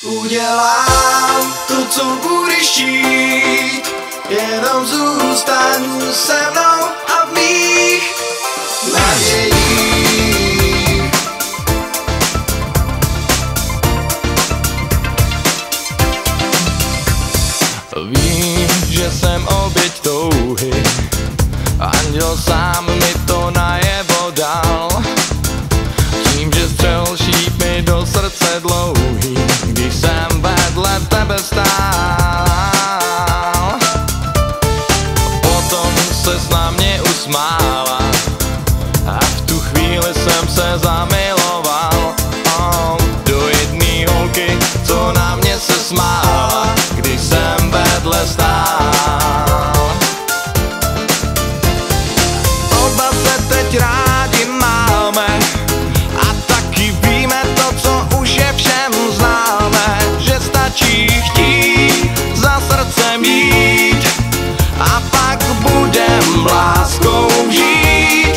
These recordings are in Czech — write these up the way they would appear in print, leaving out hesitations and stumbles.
Udělám to, co budeš chtít, jenom zůstaň se mnou a v mých nadějích. Vím, že jsem oběť touhy, anděl sám mi to najevo dal. Tím, že střel šíp mi do srdce dlouhý, když jsem vedle tebe stál. Potom ses na mě usmála a v tu chvíli jsem se zamiloval do jedné holky, co na mě se smála, když jsem vedle stál. Oba se teď rádi máme a taky víme to, co už je všem známe, že stačí chtít, za srdcem jít a pak budem láskou žít.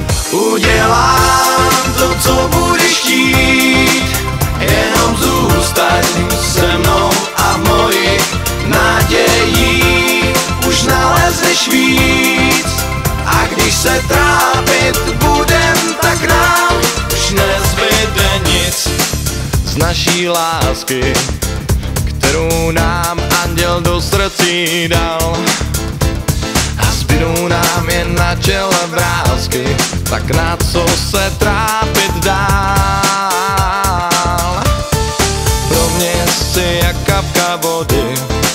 Udělám to, co budeš chtít, jenom zůstaň se mnou a v mojich nadějích už nalezneš víc. A když se trápit budem, tak nám už nezbyde nic Z naší lásky, kterou nám anděl do srdcí dal, a zbydou nám jen na čele vrásky, tak na co se trápit dál. Pro mě jsi jak kapka vody,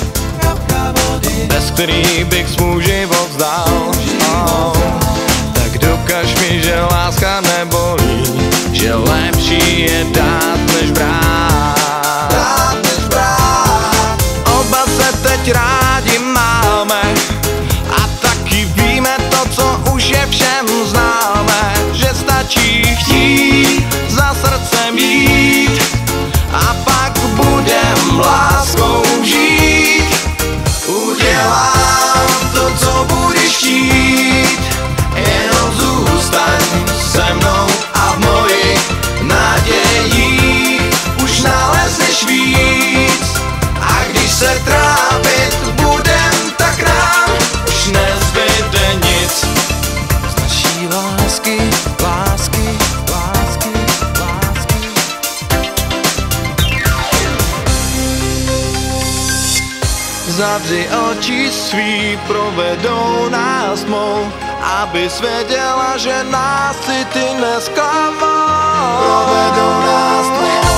bez který bych svůj život vzdal. Tak dokaž mi, že láska nebolí, že lepší je dát než brát. Oba se teď rádi máme a taky víme to, co už je všem známe, že stačí chtít, za srdcem jít a pak budem láskou žít. Udělám to, co budeš chtít, jenom zůstaň se mnou a v mojich nadějích už nalezneš víc. A když se trápit budem, tak nám už nezbyde nic Z naší lásky, lásky, lásky, lásky. Zavři oči svý, provedou nás tmou, abys věděla, že nás si ty nezklamal. Provedou nás tmou.